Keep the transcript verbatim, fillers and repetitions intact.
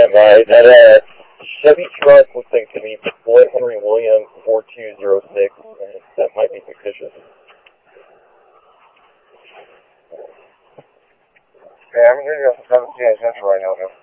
stand by. That uh, Chevy truck looks like it's going to be Floyd Henry Williams four two zero six, and that might be fictitious. Yeah, I'm going to go to seventeen Central right now, man.